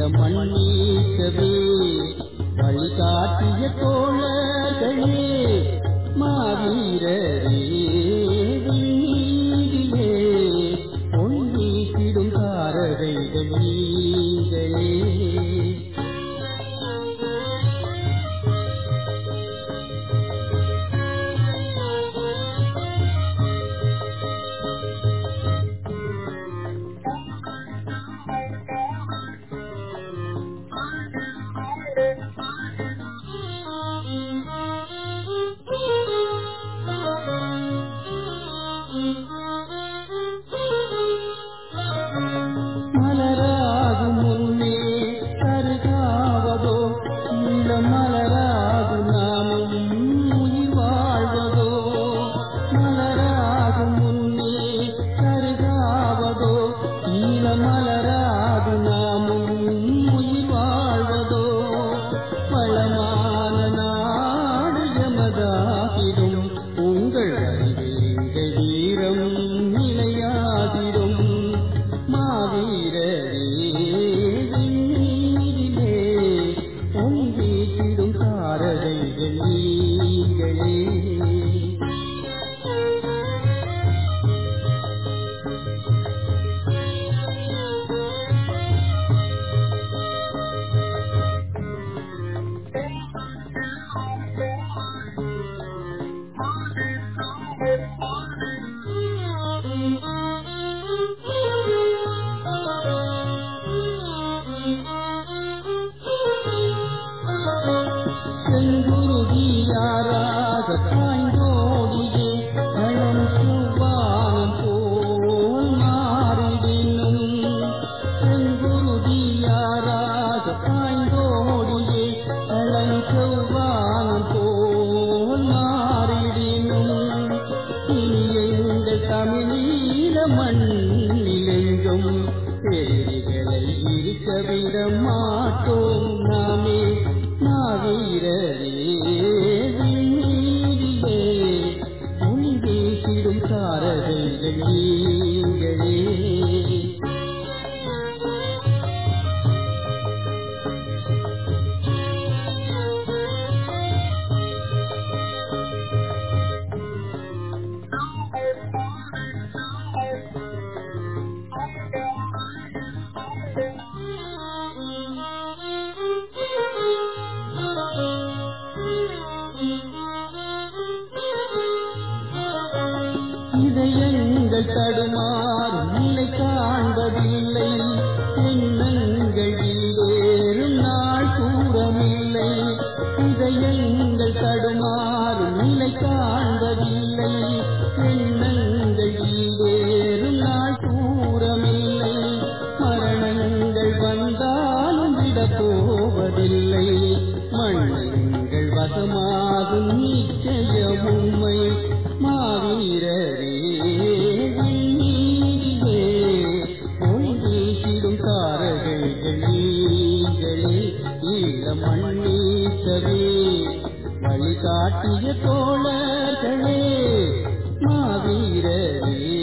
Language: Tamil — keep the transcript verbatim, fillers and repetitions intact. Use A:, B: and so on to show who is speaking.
A: மண்ணீக்கவே வழிகாட்டிய தோழர்களே மாவீரரே வீதிலே பொன் வீசிடும் தாரகைகள் நீங்களே. மலராகும் முன்னே கருகாவதோ இந்த மலராகும் நாமும் உயிர் வாழ்வதோ. மலராகும் முன்னே கருகாவதோ இந்த மலராகும் நாமும் உயிர் வாழ்வதோ. வளமான நாடு எமதாகிடும் உங்கள் அறிவே வீரம் நிலையாகிடும். மாவீரரே வீதிலே பொன் வீசிடும் தாரகைகள் நீங்களே. செங்குருதியாராக பாய்ந்தோடியே களம் சுவானம் போல் மாறிடினும். செங்குருதியாராக பாய்ந்தோடியே களம் சுவானம் போல் மாறிடினும். இனி எங்கள் தமிழீழ மண்ணிலெங்கும் எதிரிகளை இருக்க விட மாட்டோம் நாமே. மாவீரரே வீதிலே பொன் வீசிடும் தாரகைகள் நீங்களே. இதயங்கள் தடுமாறும் நிலை காண்பதில்லை. எண்ணங்கள் ஏறும் நாள் கூறமில்லை. இதயங்கள் தடுமாறும் நிலை காண்பதில்லை. எண்ணங்கள் ஏறும் நாள் கூறமில்லை. மரணங்கள் வந்தாலும் விடப் போவதில்லை. மண்ணங்கள் வசமாகும் நிச்சயம் உண்மை. மாவீரரே வீதிலே பொன் வீசிடும் தாரகைகள் நீங்களே. ஈழ மண்ணீக்கவே வழிகாட்டிய தோழர்களே மாவீரரே